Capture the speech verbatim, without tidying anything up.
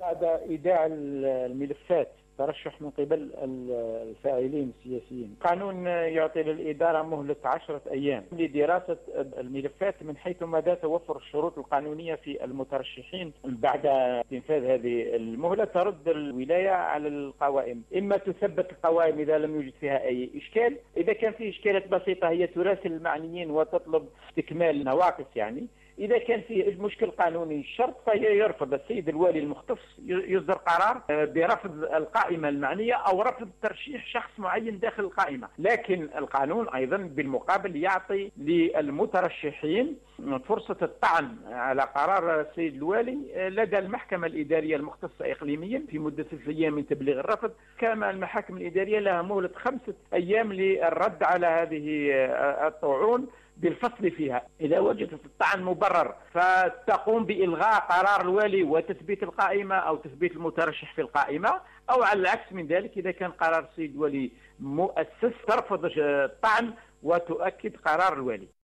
بعد إيداع الملفات ترشح من قبل الفاعلين السياسيين. قانون يعطي للإدارة مهلة عشرة أيام لدراسة الملفات من حيث مدى توفر الشروط القانونية في المترشحين. بعد تنفاذ هذه المهلة ترد الولاية على القوائم، إما تثبت القوائم إذا لم يوجد فيها أي إشكال، إذا كان فيه إشكالات بسيطة هي تراسل المعنيين وتطلب استكمال نواقص. يعني إذا كان فيه مشكل قانوني شرط فهي يرفض السيد الوالي المختص يصدر قرار برفض القائمة المعنية أو رفض ترشيح شخص معين داخل القائمة. لكن القانون أيضا بالمقابل يعطي للمترشحين فرصة الطعن على قرار السيد الوالي لدى المحكمة الإدارية المختصة إقليميا في مدة ثلاث أيام من تبليغ الرفض. كما المحاكم الإدارية لها مهلة خمسة أيام للرد على هذه الطعون بالفصل فيها. إذا وجدت الطعن مبرر فتقوم بإلغاء قرار الوالي وتثبيت القائمة أو تثبيت المترشح في القائمة، أو على العكس من ذلك إذا كان قرار السيد الوالي مؤسس ترفض الطعن وتؤكد قرار الوالي.